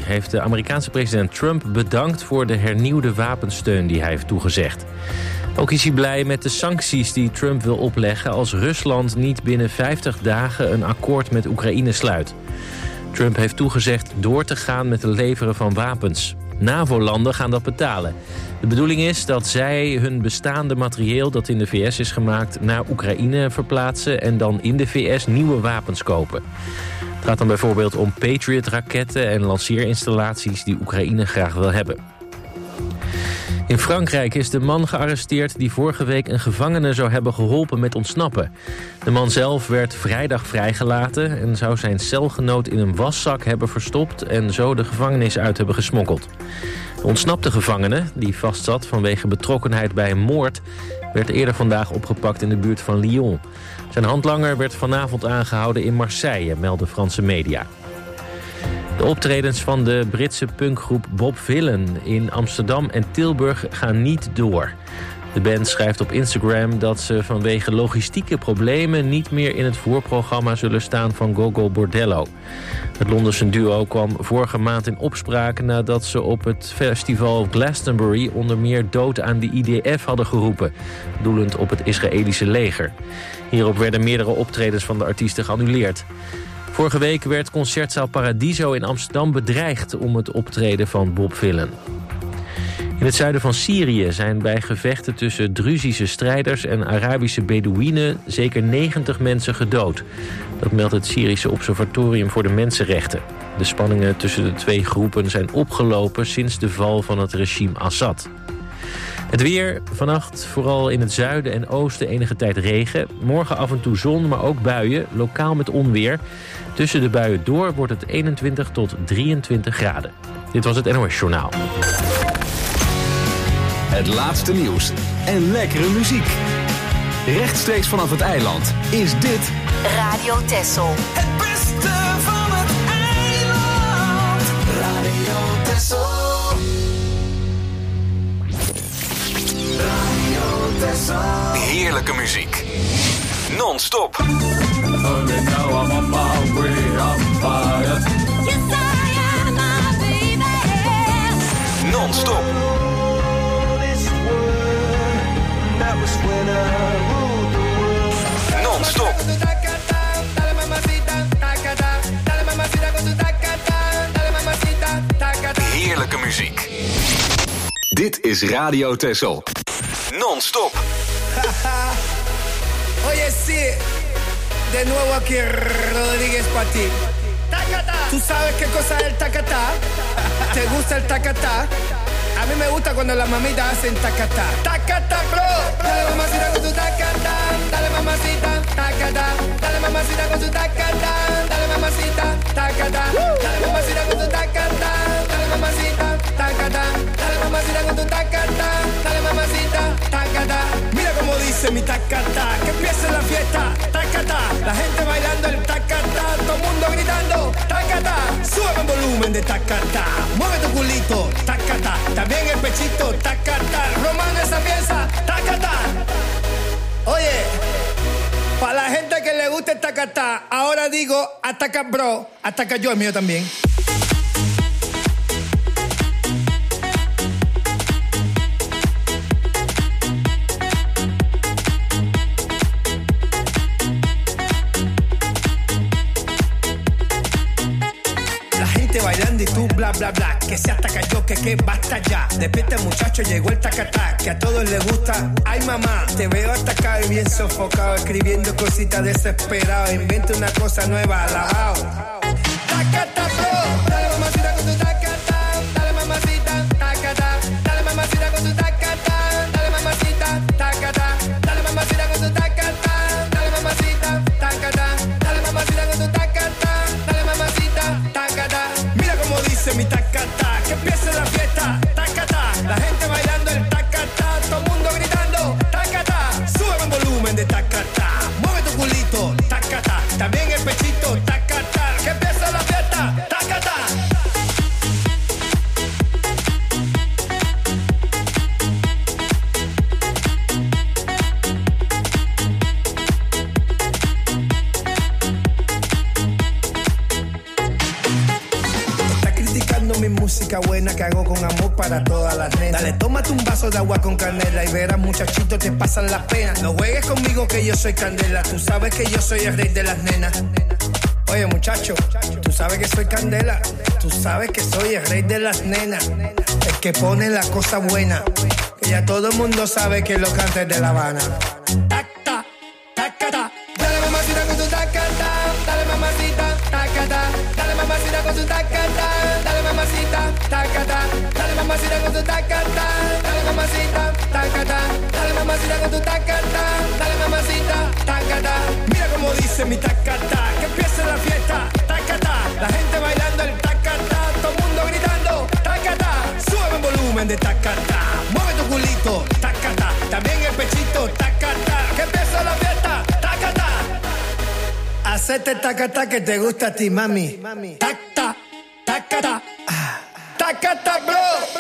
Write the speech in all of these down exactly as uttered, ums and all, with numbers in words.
heeft de Amerikaanse president Trump bedankt voor de hernieuwde wapensteun die hij heeft toegezegd. Ook is hij blij met de sancties die Trump wil opleggen als Rusland niet binnen vijftig dagen een akkoord met Oekraïne sluit. Trump heeft toegezegd door te gaan met het leveren van wapens. NAVO-landen gaan dat betalen. De bedoeling is dat zij hun bestaande materieel dat in de V S is gemaakt naar Oekraïne verplaatsen en dan in de V S nieuwe wapens kopen. Het gaat dan bijvoorbeeld om Patriot-raketten en lanceerinstallaties die Oekraïne graag wil hebben. In Frankrijk is de man gearresteerd die vorige week een gevangene zou hebben geholpen met ontsnappen. De man zelf werd vrijdag vrijgelaten en zou zijn celgenoot in een waszak hebben verstopt en zo de gevangenis uit hebben gesmokkeld. De ontsnapte gevangene, die vastzat vanwege betrokkenheid bij een moord, werd eerder vandaag opgepakt in de buurt van Lyon. Zijn handlanger werd vanavond aangehouden in Marseille, melden Franse media. De optredens van de Britse punkgroep Bob Vylan in Amsterdam en Tilburg gaan niet door. De band schrijft op Instagram dat ze vanwege logistieke problemen niet meer in het voorprogramma zullen staan van Gogol Bordello. Het Londense duo kwam vorige maand in opspraak nadat ze op het festival Glastonbury onder meer dood aan de I D F hadden geroepen, doelend op het Israëlische leger. Hierop werden meerdere optredens van de artiesten geannuleerd. Vorige week werd Concertzaal Paradiso in Amsterdam bedreigd om het optreden van Bob Vylan. In het zuiden van Syrië zijn bij gevechten tussen Druzische strijders en Arabische Bedouinen zeker negentig mensen gedood. Dat meldt het Syrische Observatorium voor de Mensenrechten. De spanningen tussen de twee groepen zijn opgelopen sinds de val van het regime Assad. Het weer, vannacht vooral in het zuiden en oosten enige tijd regen. Morgen af en toe zon, maar ook buien, lokaal met onweer. Tussen de buien door wordt het eenentwintig tot drieëntwintig graden. Dit was het N O S Journaal. Het laatste nieuws en lekkere muziek. Rechtstreeks vanaf het eiland is dit Radio Texel. Het beste van het eiland. Radio Texel. Radio Texel. heerlijke muziek. Non-stop. Non-stop. Non-stop. Heerlijke muziek. Dit is Radio Texel. Non-stop. Oye, sí. De nuevo aquí Rodríguez para ti. ¿Tú sabes qué cosa es el tacatá? ¿Te gusta el tacatá? A mí me gusta cuando las mamitas hacen tacatá. Tacatá, bro. Dale mamacita con tu tacatá. Dale mamacita, tacatá. Dale mamacita con tu tacatá. Dale mamacita, tacatá. Dale mamacita con tu tacatá. Dale mamacita, tacatá. Dale mamacita con tu tacatá. Dale mamacita, tacatá. Mira cómo dice mi tacatá. Que empiece la fiesta, tacatá. La gente bailando el tacatá. Todo el mundo gritando, tacatá. Sube el volumen de tacatá. Mueve tu culito, tacatá. También el pechito, tacatá. Román esa pieza, tacatá. Oye, para la gente que le gusta el tacatá, ahora digo, ataca bro, ataca yo, el mío también. Bailando y tú bla bla bla, que se ataca yo, que que basta ya. Despierta muchacho, llegó el tacatá, que a todos les gusta. Ay mamá, te veo atacado y bien sofocado, escribiendo cositas desesperado. Inventa una cosa nueva, alabao. Tacatá, bro, dale mamacita con tu tacatá, dale mamacita, tacatá, dale mamacita con tu tacatá, dale mamacita, tacatá, dale mamacita con tu tacatá, dale mamacita, tacatá, dale mamacita con tu tacatá, dale mamacita, tacatá. Como dice mi tacatá, que empiece la fiesta, tacatá, la gente bailando el tacatá, todo el mundo gritando, tacatá, sube el volumen de tacatá, mueve tu culito, tacatá, también el pechito, tacatá, que empiece la fiesta, tacatá. escuchando mi música buena que hago con amor para todas las nenas. Dale, tómate un vaso de agua con canela y verás, muchachito, te pasan las penas. No juegues conmigo que yo soy candela, tú sabes que yo soy el rey de las nenas. Oye, muchacho, tú sabes que soy candela, tú sabes que soy el rey de las nenas, el que pone la cosa buena, que ya todo el mundo sabe que lo canta es de La Habana. Tacta, tacata, dale mamacita con tu tacata, dale mamacita, tacata, dale mamacita con tu tacata, dale mamacita, tacata, dale mamacita con tu tacata, dale mamacita, tacata, dale mamacita con tu tacata, dale mamacita, tacata. Mira cómo dice mi tacata, que empiece la fiesta, tacata, la gente bailando el tacata, todo el mundo gritando, tacata, sube el volumen de tacata, mueve tu culito, tacata, también el pechito, tacata, que empiece la fiesta, tacata. Hacete tacata que te gusta a ti, mami. Tacata, tacata, tacata, bro.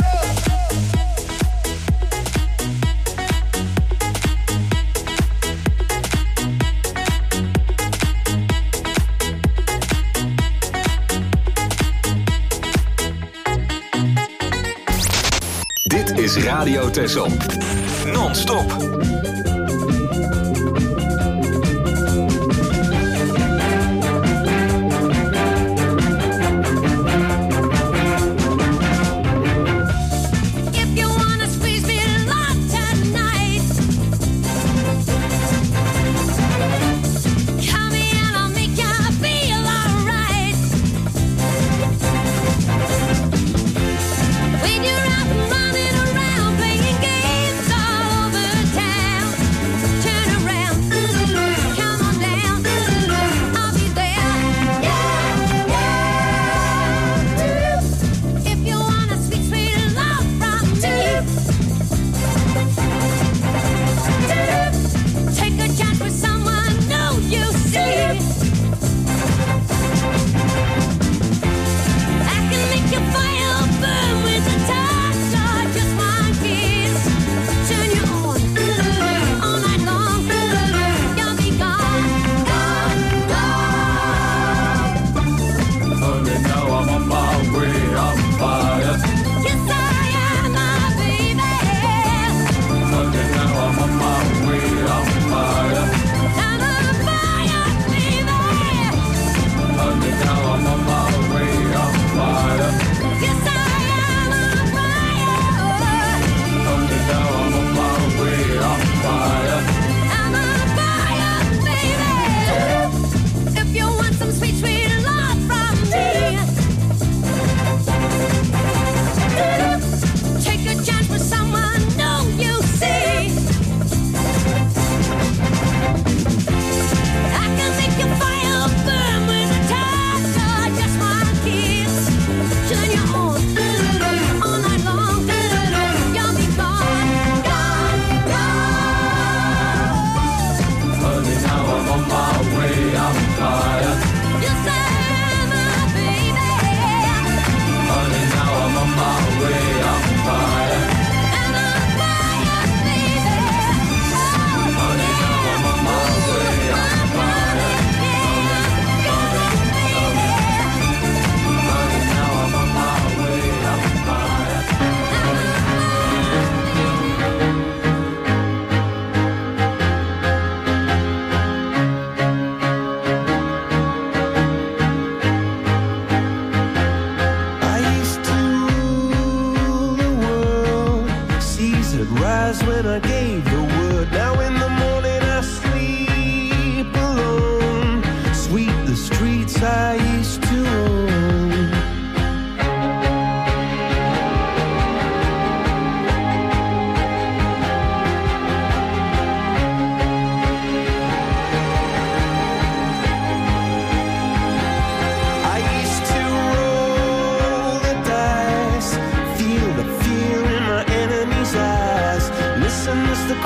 Dit is Radio Texel. Non-stop. Listen as the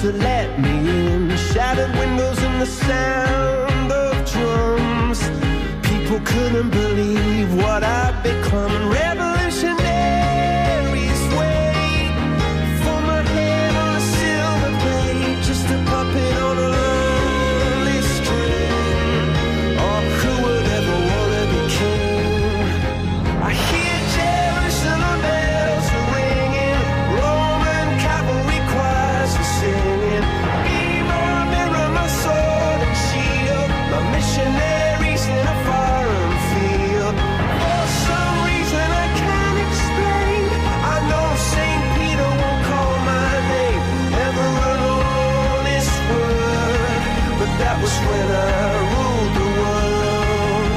to let me in. Shattered windows and the sound of drums. People couldn't believe what I'd become. Revolutionaries wait for my head on a silver plate, just a puppet on a lonely string. Oh, who would ever wanna be king? I hear Jerusalem bells are ringing, Roman cavalry choirs are singing. Be my mirror, my sword and shield, my missionaries in a foreign field. For some reason I can't explain, I know Saint Peter won't call my name ever alone this word, but that was when I ruled the world.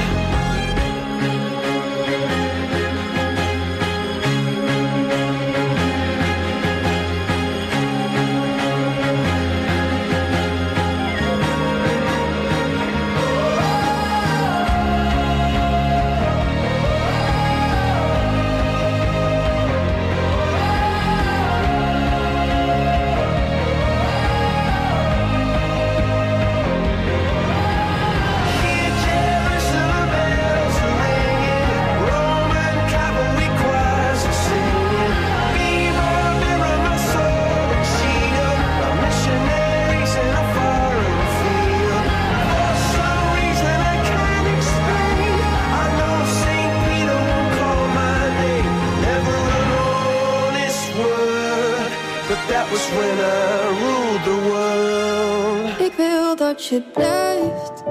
Hear Jerusalem bells are ringing, Roman cavalry choirs are singing. Be my mirror, my sword and shield, my missionaries in a foreign field. For some reason I can't explain, I know Saint Peter won't call my name never alone this word, but that was when I ruled the world. Ik wil dat je blijft,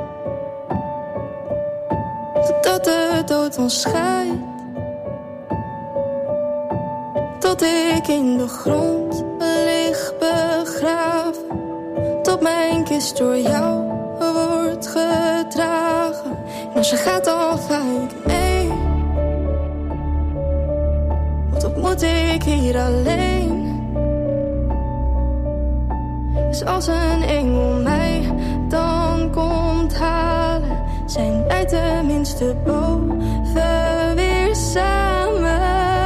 totdat de dood ons scheidt. Tot ik in de grond lig begraven, tot mijn kist door jou wordt gedragen. En als je gaat dan ga ik mee, want wat moet ik hier alleen? Dus als een engel mij dan komt halen, zijn wij tenminste boven weer samen.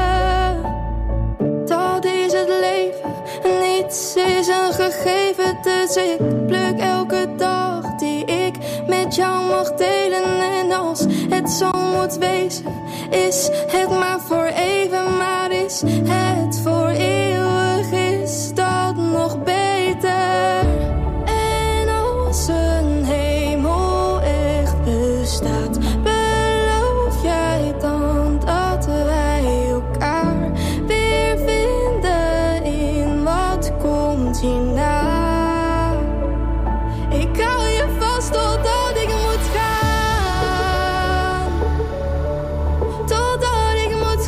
Dat is het leven, niets is een gegeven. Dus ik pluk elke dag die ik met jou mag delen. En als het zo moet wezen, is het maar voor even. Maar is het voor eeuwig, is dat nog beter. En als een hemel echt bestaat, beloof jij dan dat wij elkaar weer vinden in wat komt hierna? Ik hou je vast totdat ik moet gaan, totdat ik moet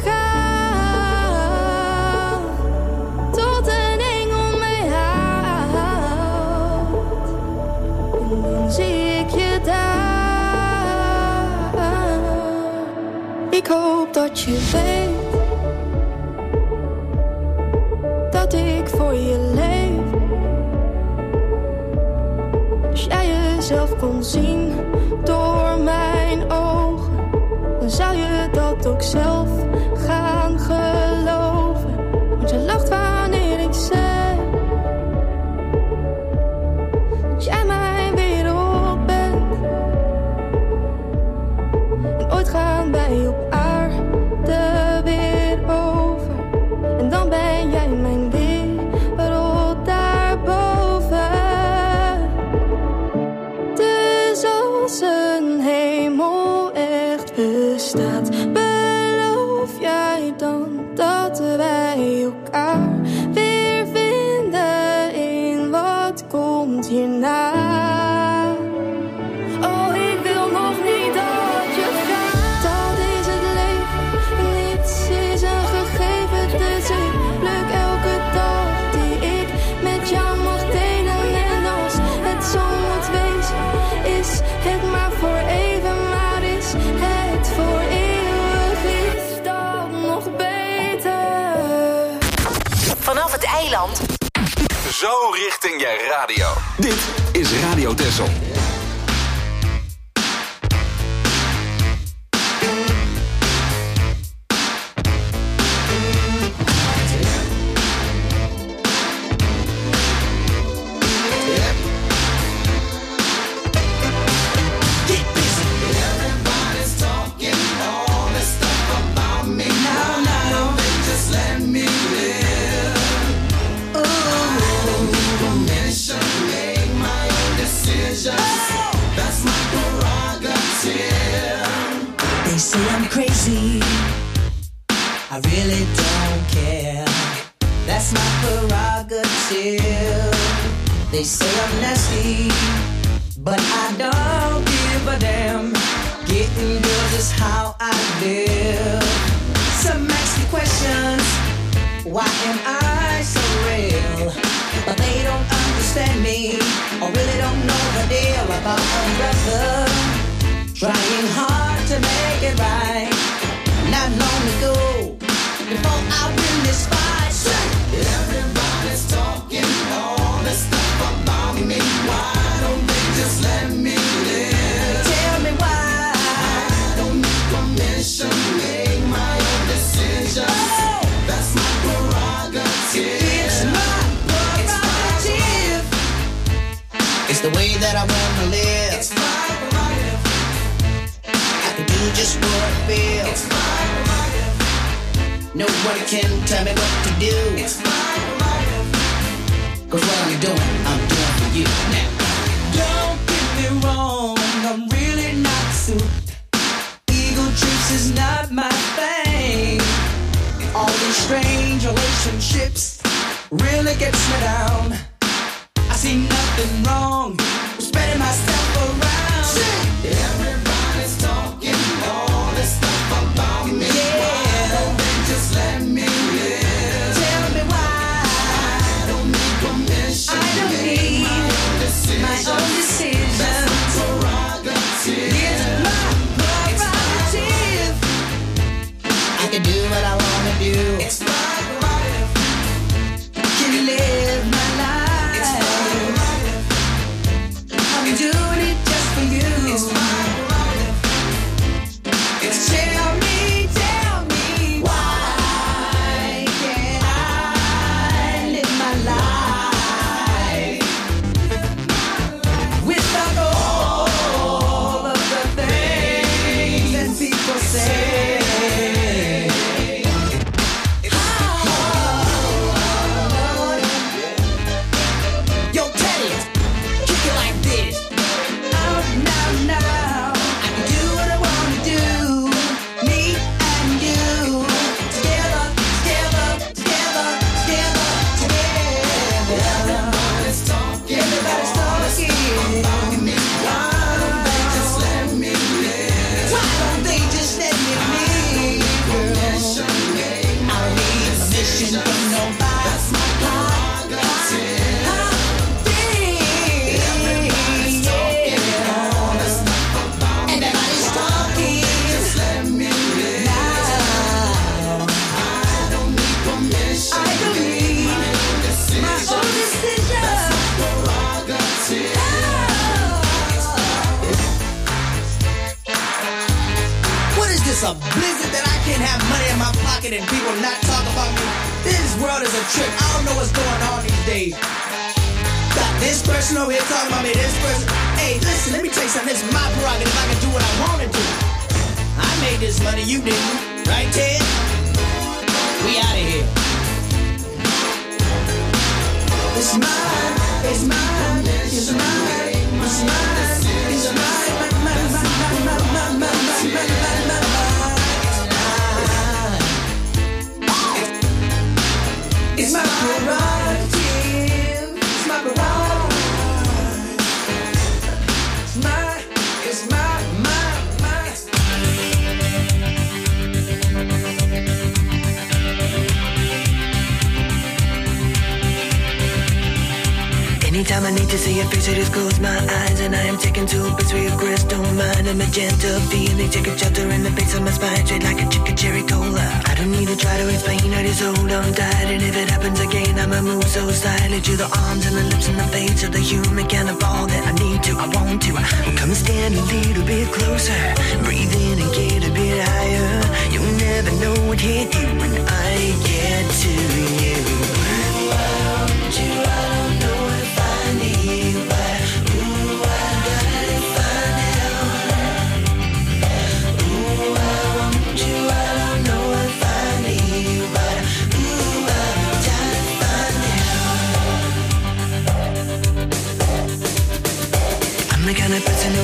gaan, tot een engel mij haalt. En dan zie ik je daar. Ik hoop dat je weet dat ik voor je leef. Als jij jezelf kon zien door mijn ogen, dan zou je dat ook zelf gaan geloven. Want je lacht wanneer ik zeg dat jij mijn wereld bent. En ooit gaan wij op aarde weer over, en dan ben jij mijn wereld daarboven. Dus als een hemel echt bestaat, beloof jij dan dat wij elkaar weer vinden in wat komt hierna? Oh, ik wil nog niet dat je gaat. Dat is het leven, niets is een gegeven. Dus ik pluk elke dag die ik met jou mag delen. En als het zo moet wezen, is het maar voor even. Maar is het voor eeuwig, is dat nog beter? Vanaf het eiland. Zo richting je radio. Dit is Radio Texel. They say I'm nasty, but I don't give a damn. Getting girls is how I live. Some ask me questions, why am I so real? But they don't understand me, or really don't know the deal about a brother trying hard to make it right. Not long ago, before I win this fight, everybody's talking all this stuff about me. Why don't they just let me live? Tell me why I don't need permission, make my own decisions. Oh, that's my prerogative. It's my prerogative. It's the way that I wanna live. It's my prerogative. I can do just what I feel. It's my prerogative. No one can tell me what to do. It's my prerogative. Cause what I'm doing, I'm doing for you now. Don't get me wrong, I'm really not suited. Ego trips is not my thing. All these strange relationships really gets me down. I see nothing wrong with spreading myself around. Everybody's talking all this stuff about me. Yeah. Why don't they just let me live? Tell me why I don't need permission. I don't need my own decision. My own decision. That's my prerogative. It's my prerogative. I can do what I wanna do. It's my prerogative. Can live my life. It's my prerogative. I'm doing it just for you. It's my prerogative. It's tell me, tell me why can't I live my life without all of the things that people say? Yo, Teddy, kick it like this. Out now, now. I can do what I wanna do. Me and you. Together, together, together, together, together. Everybody's talking. Everybody's talking about me. Why don't they just let me live? Why don't they just let me live? Permission, I don't need permission from nobody. That's my prerogative. Everybody's talking all this stuff about me. Everybody's talking. Just let me live. Now I don't need permission. I don't need my own decision. My own decision. That's my prerogative. What is this, a blizzard that I can't have money in my pocket and people not talk about me? This world is a trick. I don't know what's going on these days. Got this person over here talking about me, this person. Hey, listen, let me tell you something. This is my prerogative. I can do what I want to do. I made this money, you didn't. Right, Ted? We out of here. It's mine, it's mine, it's mine, it's mine, it's mine, mine, mine, mine, mine, mine, mine, mine, mine, mine, mine. It's my prerogative. It's my prerogative. It's my, it's my, my, my. Anytime I need to see your face, I just close my eyes and I am taken to a place where your crystal mind and magenta feeling take a shelter in the base of my spine, straight like a chicken cherry cola. I don't need to try to explain, I just hold on tight, and if it happens again, I'ma move so silently to the arms and the lips and the face of the human kind of all that I need to, I want to. Come and stand a little bit closer, breathe in and get a bit higher. You'll never know what hit you when I get to you. Ooh, I want you, I don't know if I need, but ooh, I gotta find out. Ooh, I want you, I don't know if I need, but ooh, I gotta find out. I'm the kind of person who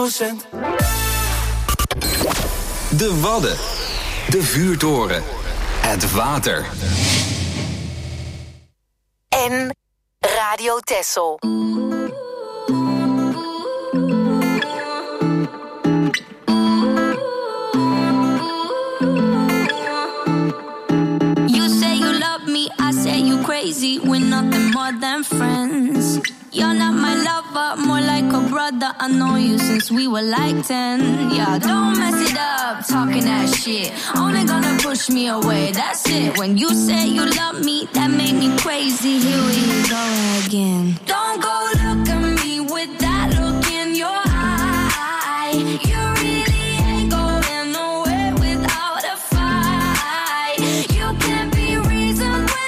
procent. De Wadden. De vuurtoren. Het water. En Radio Texel. Crazy, we're nothing more than friends. You're not my lover, more like a brother. I know you since we were like ten. Yeah, don't mess it up, talking that shit. Only gonna push me away, that's it. When you say you love me, that made me crazy. Here we go again. Don't go look at me with that look in your eye. You really ain't going nowhere without a fight. You can't be reasoned with.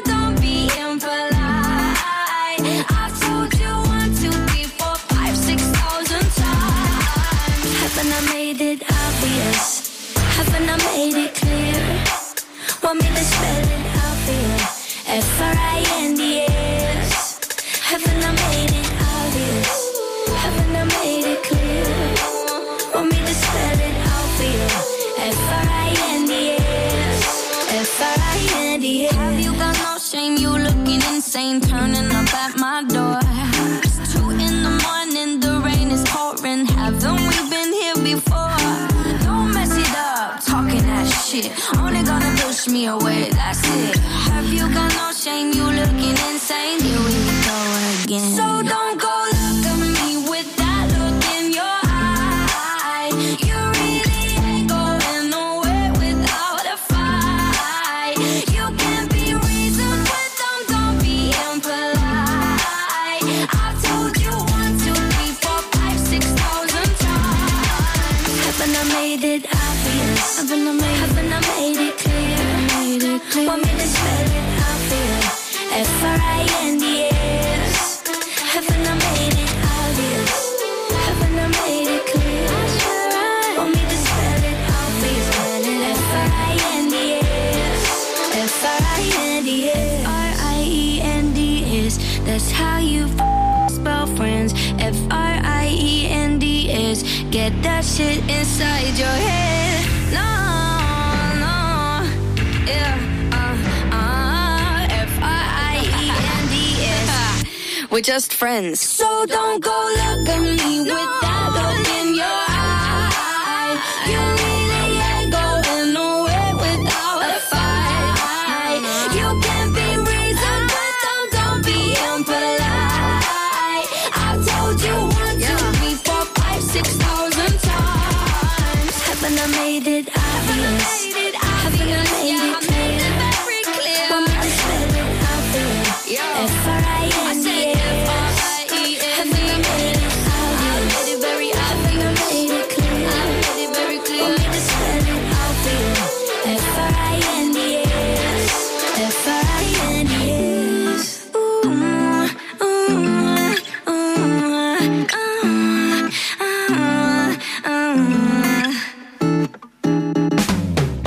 Haven't I made it obvious? Haven't I made it clear? Want me to spell it out for you? F R I N D S. Haven't I made it obvious? Haven't I made it clear? Want me to spell it out for you? F R I N D S. F R I N D S. Have you got no shame? You looking insane, turning up at my door. It's two in the morning, the rain is pouring. Haven't we been here before? Don't mess it up, talking that shit. Only gonna push me away, that's it. Have you got no shame? You looking insane. Here we go again. So don't go look at me with that look in your eye. You really ain't going nowhere without a fight. You can't be reasoned with them, don't be impolite. I've told you one, two, three, four, five, six thousand times. Haven't I made it obvious? Haven't I made, haven't I made it clear? Made it clear. Want me to spell it out for you? F R I N D S. Haven't I made it obvious? Haven't I made it clear? Want me to spell it out for you? F R I N D S. F R I N D S. F R I E N D S. That's how you spell friends. F R I E N D S. Get that shit inside your head. No, no, yeah, uh, uh, F R I E N D S. We're just friends. So don't go look at me with that look in your eye. You really ain't going nowhere without a fight. You can't be reasoned with them, don't be impolite. I've told you one, two, three, four, five, six thousand times. Haven't I made it obvious? Haven't I made it clear? Want me to spell it out for you? F R I N D S. Haven't I made it obvious? Haven't I made it clear? Want me to spell it out for you? F R I N D S. F R I N D S. Ooh, ooh, ooh, ooh, ooh, ooh.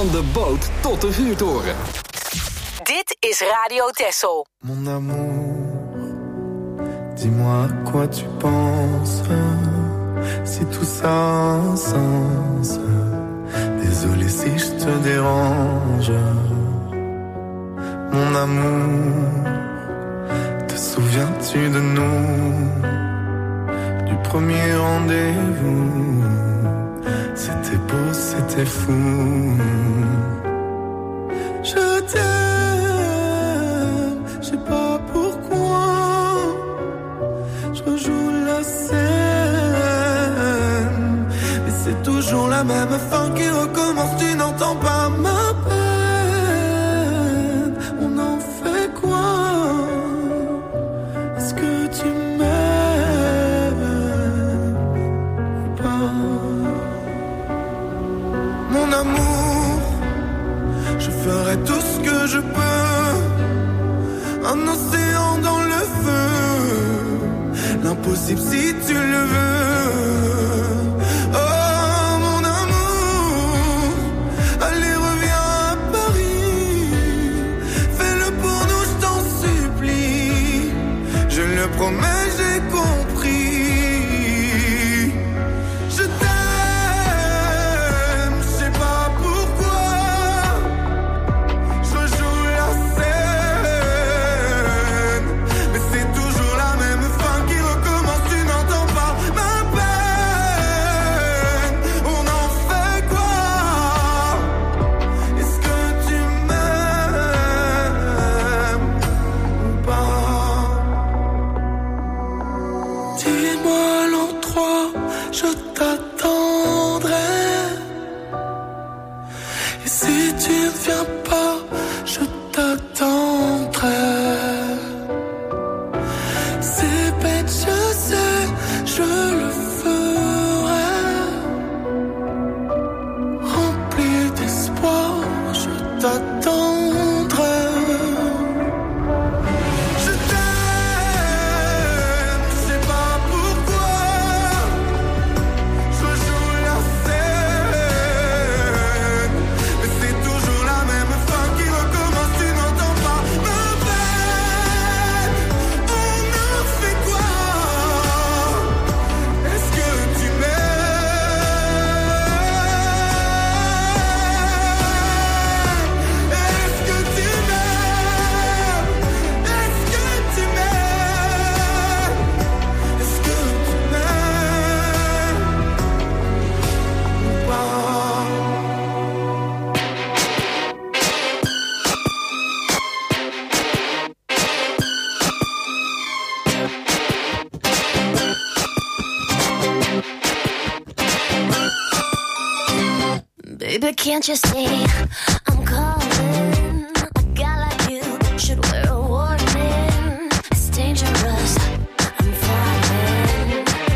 Van de boot tot de vuurtoren. Dit is Radio Texel. Mon amour, dis-moi à quoi tu penses, si tout ça a un sens. Désolé si je te dérange. Mon amour, te souviens-tu de nous, du premier rendez-vous? C'était beau, c'était fou. Je t'aime, je sais pas pourquoi. Je rejoue la scène, mais c'est toujours la même fin qui recommence. Tu n'entends pas ma peine. On en fait quoi? Est-ce que tu m'aimes ou pas? Mon amour, je ferai tout ce que je peux. Un océan dans le feu, l'impossible si tu le veux. Oh mon amour, allez reviens à Paris. Fais-le pour nous, je t'en supplie. Je le promets, j'ai compris. Je t'aime, je sais pas pourquoi. Je joue la scène, mais c'est toujours la même fin qui recommence. Tu n'entends pas ma peine. On en fait quoi? Est-ce que tu m'aimes ou pas? Dis-moi l'endroit, je t'attendrai. Et si tu ne viens pas, je t'attendrai. C'est bête, je sais, je le ferai. Rempli d'espoir, je t'attendrai. Je t'aime, je sais pas pourquoi. Je joue la scène, mais c'est toujours la même fin qui recommence. Tu n'entends pas ma peine. On en fait quoi? Est-ce que tu m'aimes? Est-ce que tu m'aimes? Est-ce que tu m'aimes? Est-ce que tu m'aimes ou pas? Baby, can't you see I'm calling? A guy like you should wear a warning. It's dangerous, I'm falling.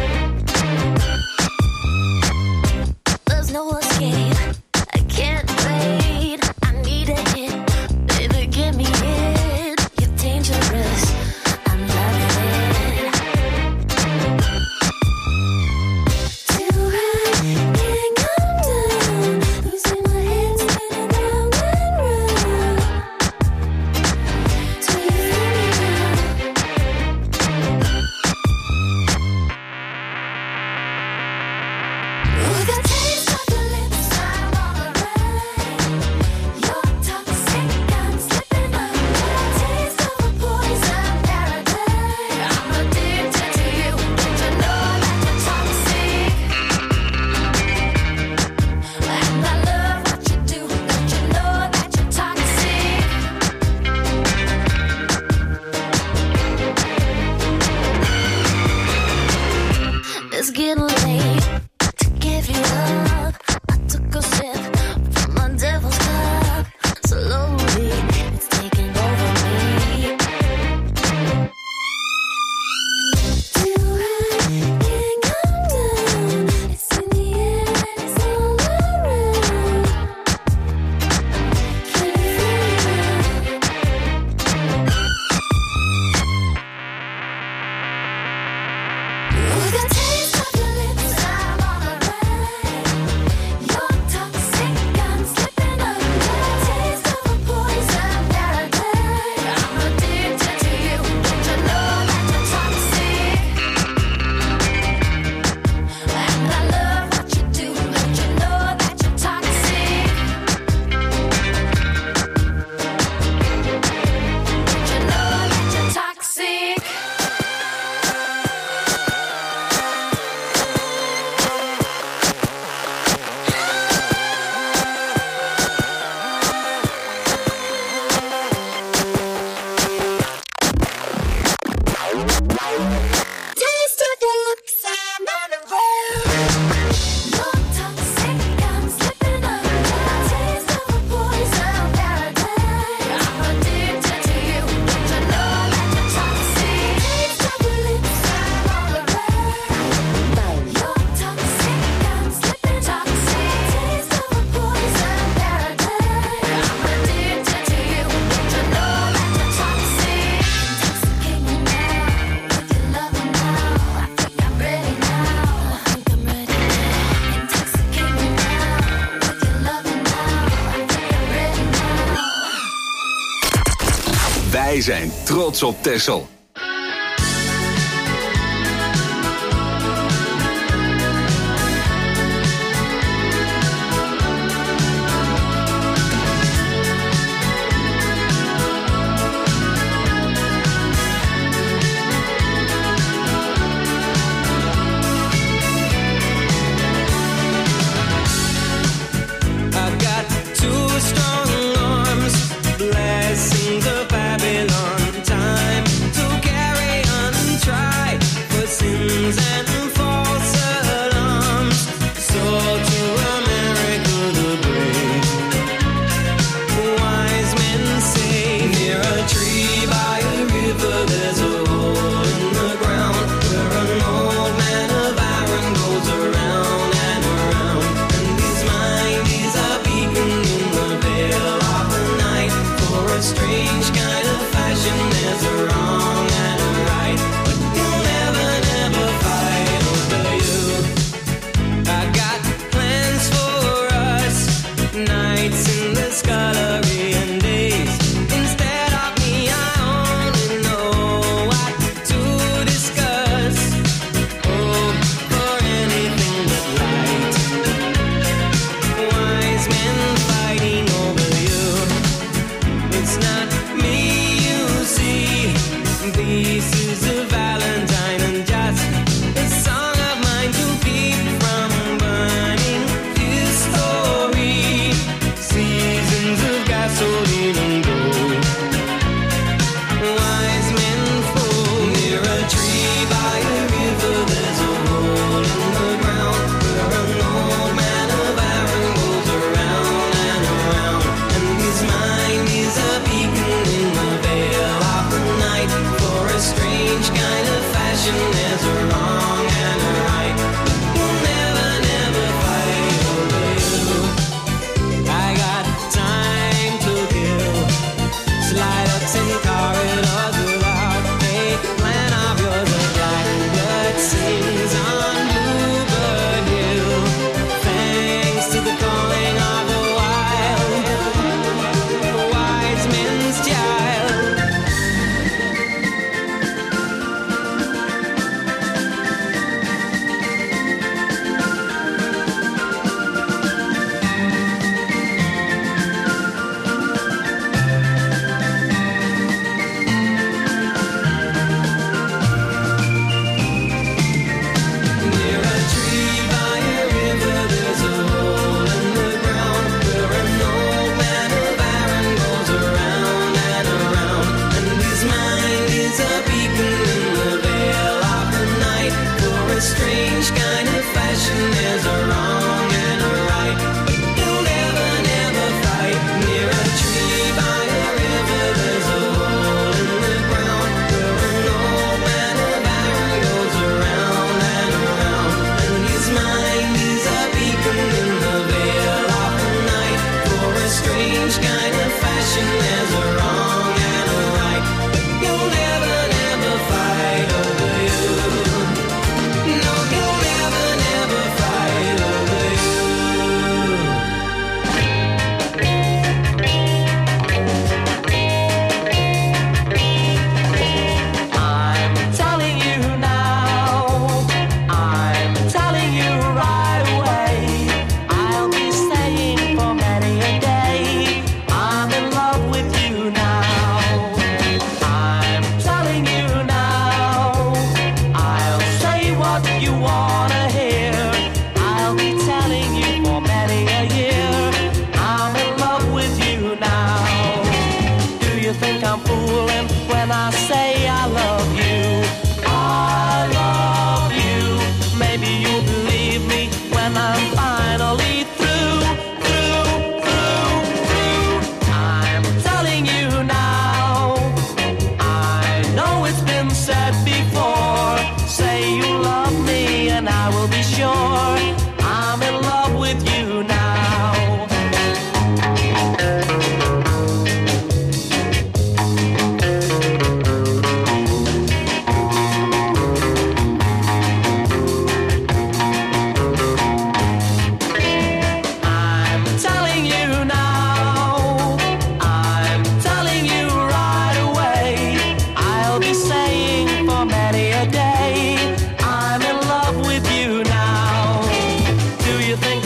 There's no escape, I can't wait. I need a hit, baby, give me it. You're dangerous, I'm loving it. Too high, can't come down. Losing my head, spinning round and round. Do you feel me now? With a taste of your lips, I'm on a ride. You're toxic, I'm slipping up. With a taste of a poison paradise. I'm addicted to you. Don't you know that you're toxic? And I love what you do. Don't you know that you're toxic? It's getting late to give you up. I took a sip from my devil's cup. Slowly, it's taking over me. Too high, can't come down. It's in the air and it's all around. Can you feel me now? With a taste of your lips, I'm on a ride. Wij zijn trots op Texel.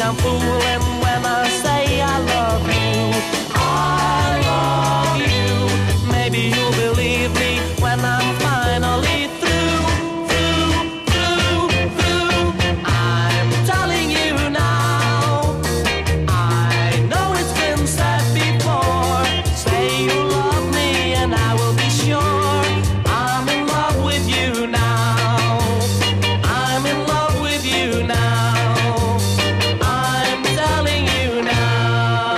I'm fooling when I say I love you. I love you. Maybe you'll believe me when I'm finally through, through, through, through. I'm telling you now. I know it's been said before. Say you love me and I will be sure. I'm in love with you now. I'm in love with you now. I'm telling you now.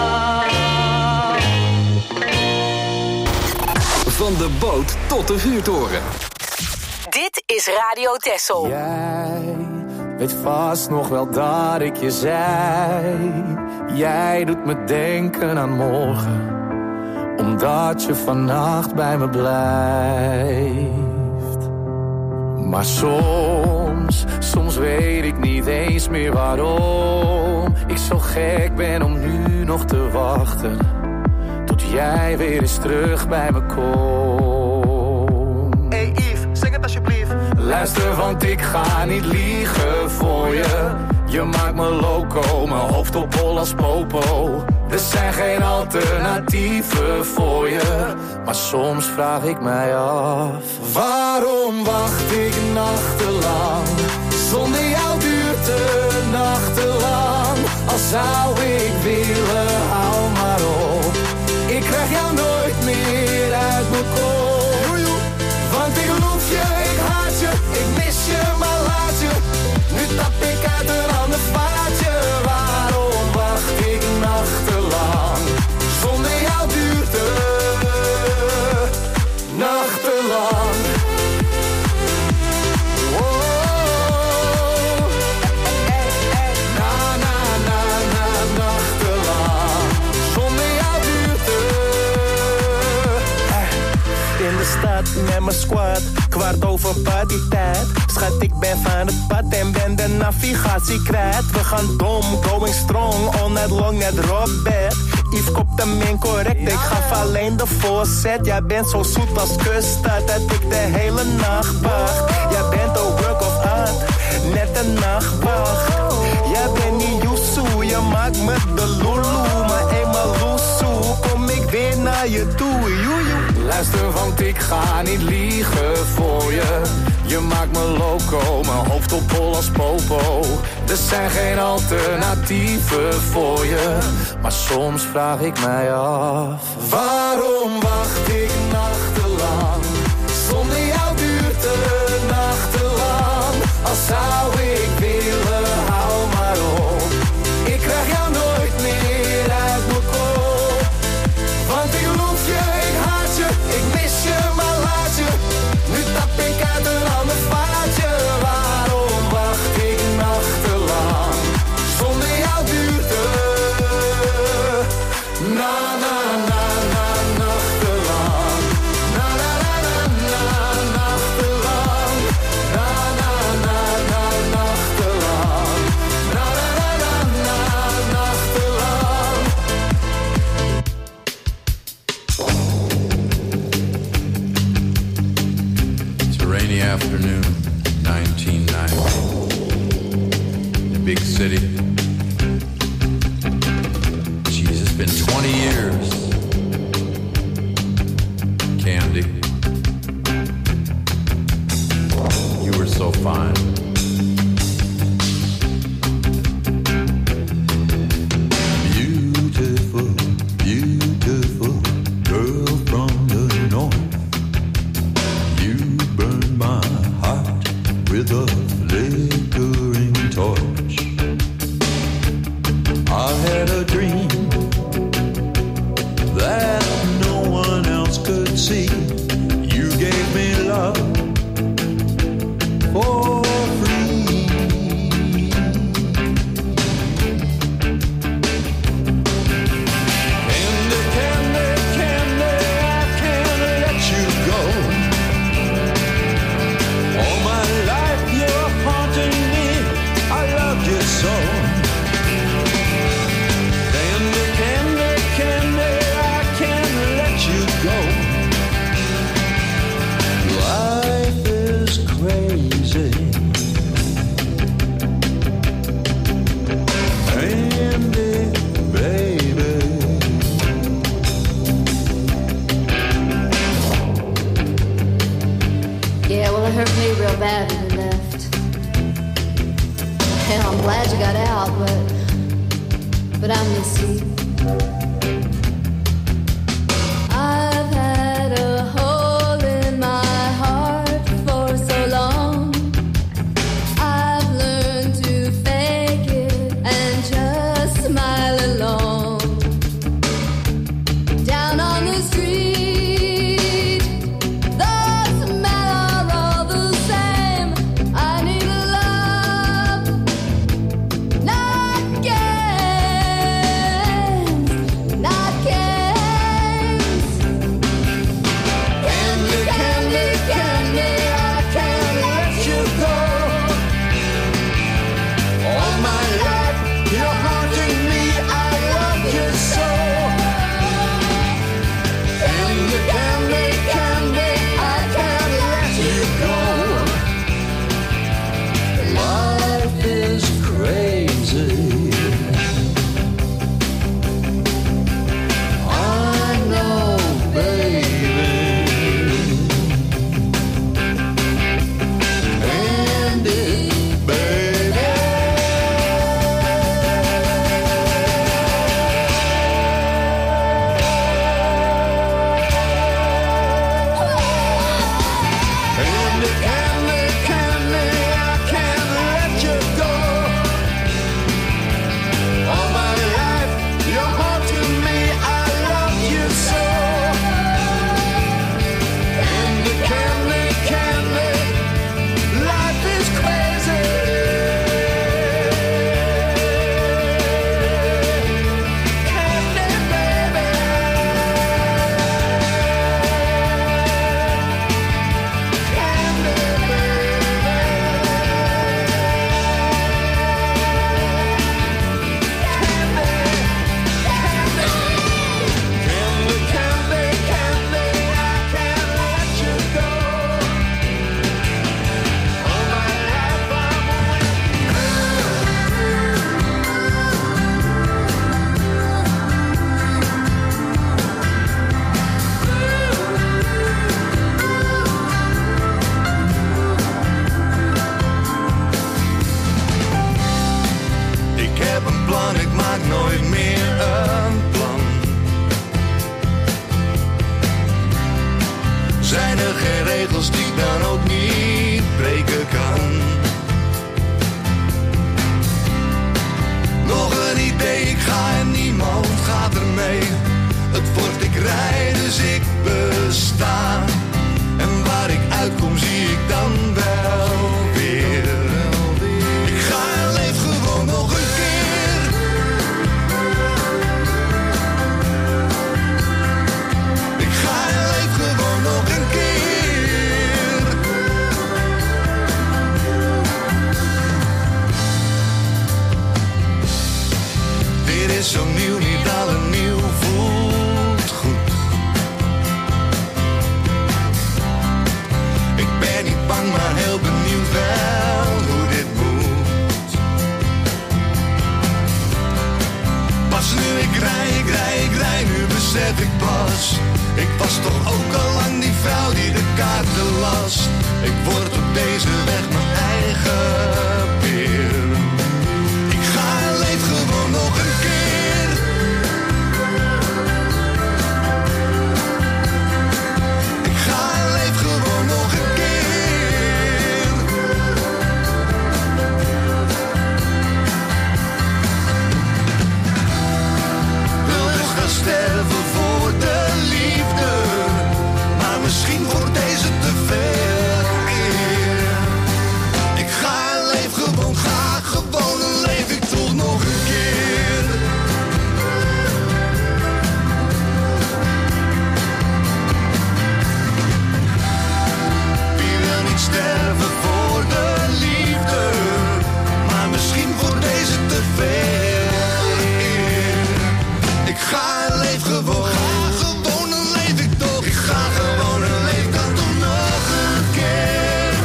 Van de boot tot de vuurtoren. Dit is Radio Texel. Jij weet vast nog wel dat ik je zei. Jij doet me denken aan morgen, omdat je vannacht bij me blijft. Maar soms, soms weet ik niet eens meer waarom ik zo gek ben om nu nog te wachten, tot jij weer eens terug bij me komt. Hey Yves, zing het alsjeblieft. Luister, want ik ga niet liegen voor je. Je maakt me loco, mijn hoofd op hol als popo. Er zijn geen alternatieven voor je. Maar soms vraag ik mij af, waarom wacht ik nachtenlang? Zonder jou duurt de nachtenlang. Al zou ik willen, hou maar op. Ik krijg jou nooit meer uit mijn kop. Want ik loef je, ik haat je, ik mis je, maar laat je. Nu tap ik uit een ander vaatje. Waarom wacht ik nachtenlang? Zonder jou duurt het nachtenlang. Wow. Na, na, na, na, nachtenlang. Zonder jou duurt het. In de stad met mijn squad, kwart over partytijd. Schat, ik ben van het pad en ben de navigatie kwijt. We gaan dom, going strong, all night long, net Robert. Yves kopt hem in correct, ik gaf alleen de voorzet. Jij bent zo zoet als kuststad, dat ik de hele nacht wacht. Jij bent een work of art, net een nachtwacht. Jij bent niet Yusu, je maakt me de lulu. Maar eenmaal loesoe, kom ik weer naar je toe, joejoe. Luister, want ik ga niet liegen voor je. Je maakt me loco, mijn hoofd op hol als popo. Er zijn geen alternatieven voor je. Maar soms vraag ik mij af, waarom wacht ik nachtenlang? Zonder jou duurt de nachtenlang. Al zou ik willen, hou maar op. Ik krijg jou nooit meer uit mijn kop. Want ik loef je, ik haat je, ik mis je, maar laat je. Nu tap ik uit een ander vaatje. Waarom wacht ik nachtenlang? Zonder jou duurt het na, na, na, na, nachtenlang. Na, na, na, na, na, nachtenlang. Na, na, na, na, nachtenlang. Na, na, na, na, na, nachtenlang. It's a rainy afternoon, nineteen ninety. The big city. Jeez, it's been twenty years. Candy, you were so fine. Beautiful, beautiful girl from the north. You burned my heart with a flickering torch. I had a dream that no one else could see. You gave me love for free. Candy, candy, candy, I can't let you go. All my life you're haunting me, I love you so. Candy, candy, candy, I can't let you go. Life is crazy. And I'm glad you got out, but but I miss you. I've had a hole in my heart for so long. I've learned to fake it and just smile along. Down on the street, the smell are all the same. I need a love, not games, not games. Candy, candy, candy, I can't let you go. All my life, you're haunting me, I love you so. Candy, candy, candy, I can't let you go. Life is crazy. I know, baby. Candy, baby. Candy, candy, candy, I can't let you go. All my life, you're haunting me, I love you so. Candy, candy, candy, life is crazy. Candy, baby. Candy, candy, candy, I can't let you go. All my life I'm Ik heb een plan, ik maak nooit meer een plan. Zijn er geen regels die ik dan ook niet breken kan? Nog een idee, ik ga en niemand gaat er mee. Het wordt ik rij, dus ik besta. En waar ik uitkom zie ik dan wel weer. Ik ga en leef gewoon nog een keer. Ik ga en leef gewoon nog een keer. Dit is zo nieuw, niet alle nieuw voelt goed. Ik ben niet bang, maar heel benieuwd wel hoe dit moet. Pas nu ik rij, ik rij, ik rij, nu besef ik pas. Ik was toch ook al lang die vrouw die de kaarten las. Ik word op deze weg mijn eigen peer. Ik ga en leef gewoon nog een keer. Ik ga en leef gewoon nog een keer. Wil dus gaan sterven voor de liefde, maar misschien wordt deze te veel eer. Ik ga en leef gewoon, ga gewoon en leef ik toch nog een keer. Wie wil niet sterven voor de liefde, maar misschien wordt deze te veel eer. Ik ga en leef gewoon, ga gewoon en leef ik toch. Ik ga gewoon en leef dan toch nog een keer.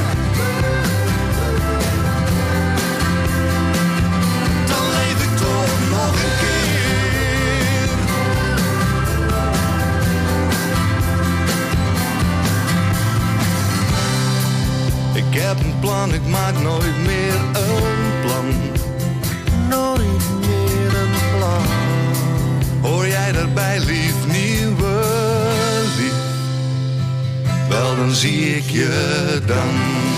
Dan leef ik toch nog een keer. Ik heb een plan, ik maak nooit meer een plan. je dan?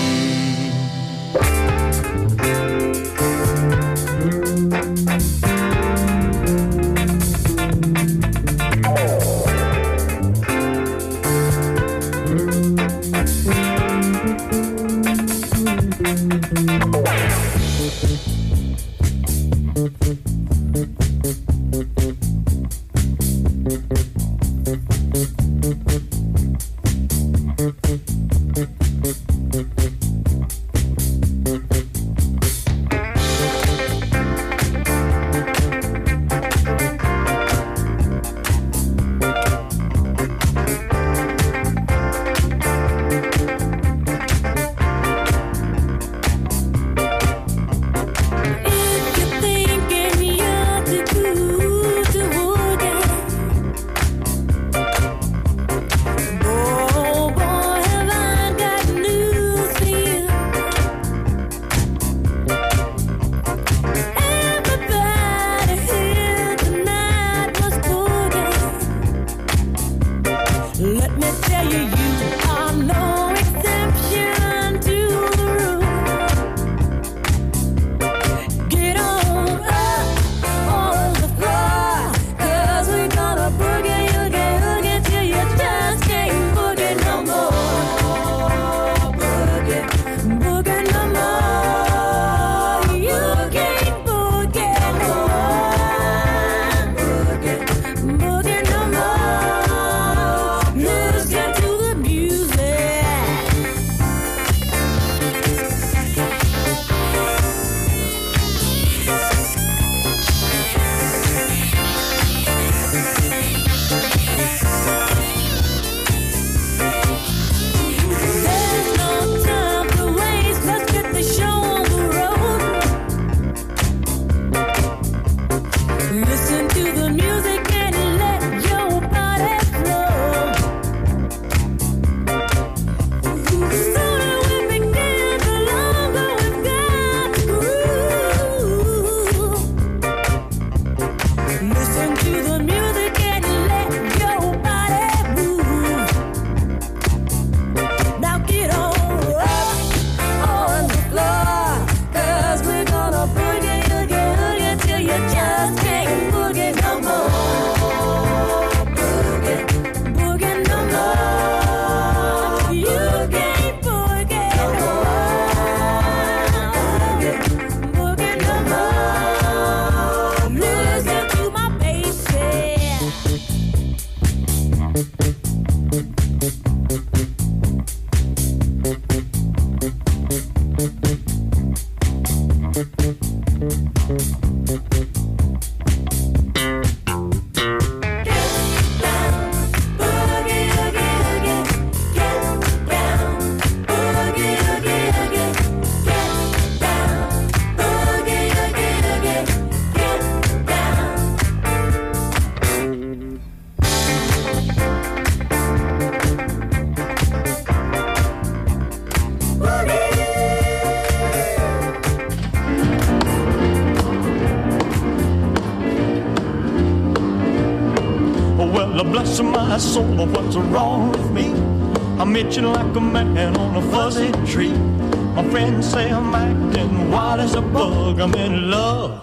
Bless my soul, what's wrong with me? I'm itching like a man on a fuzzy tree. My friends say I'm acting wild as a bug. I'm in love,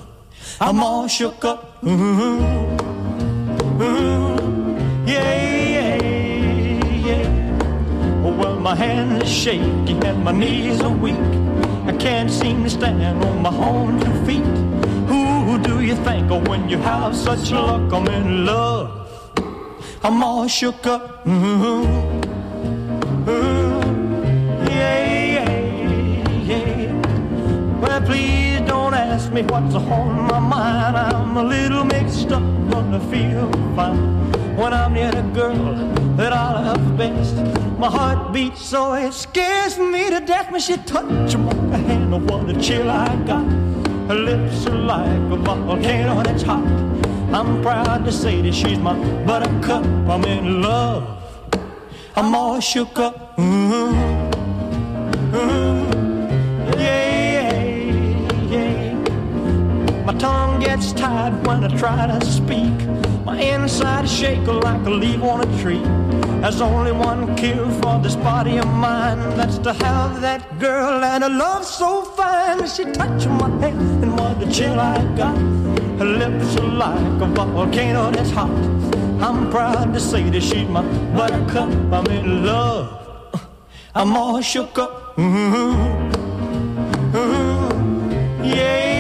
I'm all shook up. Ooh, ooh, yeah, yeah, yeah. Well, my hands are shaky and my knees are weak. I can't seem to stand on my own two feet. Who do you think of when you have such luck? I'm in love, I'm all shook up. Ooh, ooh, yeah, yeah, yeah. Well, please don't ask me what's on my mind. I'm a little mixed up, but I feel fine when I'm near the girl that I love best. My heart beats so it scares me to death when she touches my hand. Oh, what a chill I got. Her lips are like a volcano that's hot. I'm proud to say that she's my buttercup. I'm in love, I'm all shook up. Ooh, ooh, yeah, yeah. My My tongue gets tied when I try to speak. My inside shake like a leaf on a tree. There's only one cure for this body of mine. That's to have that girl and a love so fine. She touched my head and what the chill I got. Her lips are like a volcano that's hot. I'm proud to say that she's my buttercup. I'm in love. I'm all shook up. Mm-hmm. Mm-hmm. Yeah.